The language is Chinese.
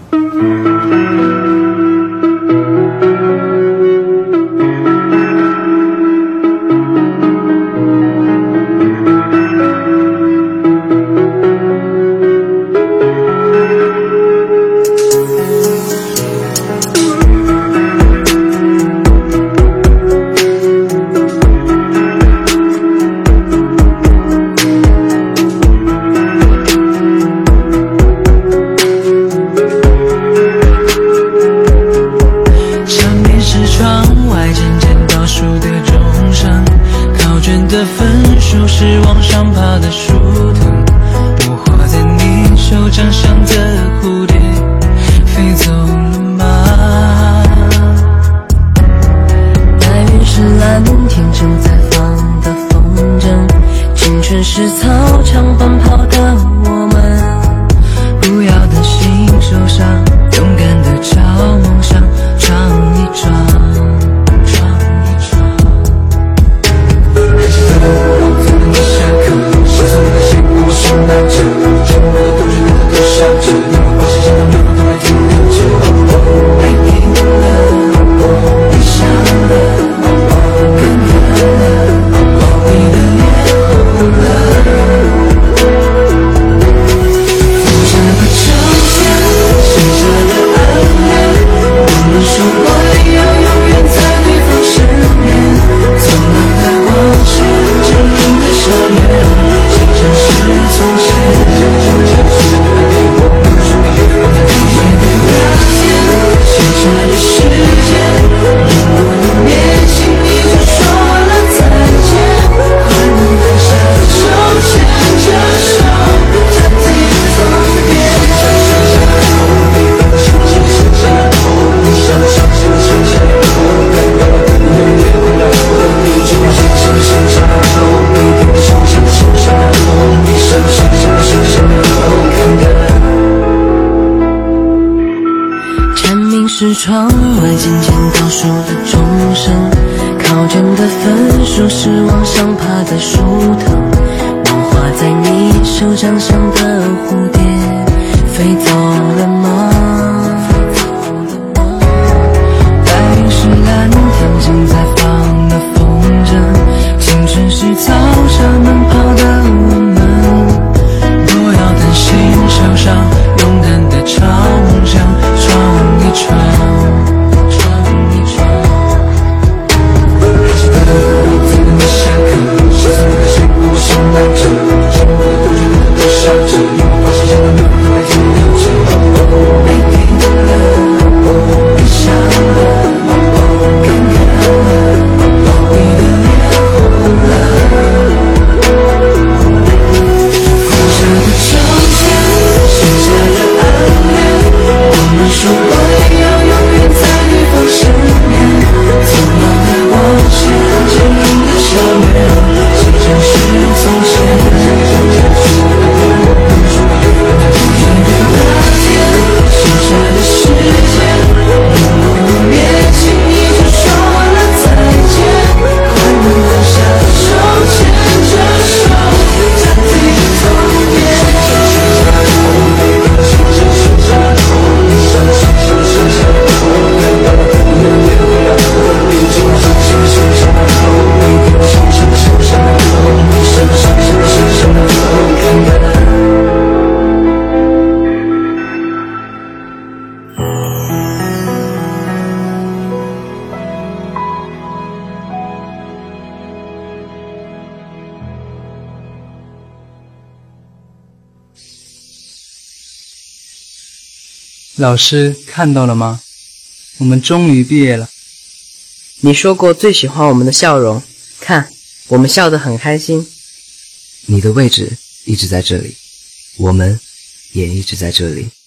是窗外渐渐倒数的钟声，考卷的分数是往上爬的树藤，我画在你手掌上的蝴蝶飞走了吗？白云是蓝天正在放的风筝，青春是草上奔跑的我们，不要担心受伤，勇敢地朝梦想闯一闯。 老师看到了吗？我们终于毕业了。 你说过最喜欢我们的笑容，看，我们笑得很开心。 你的位置一直在这里，我们也一直在这里。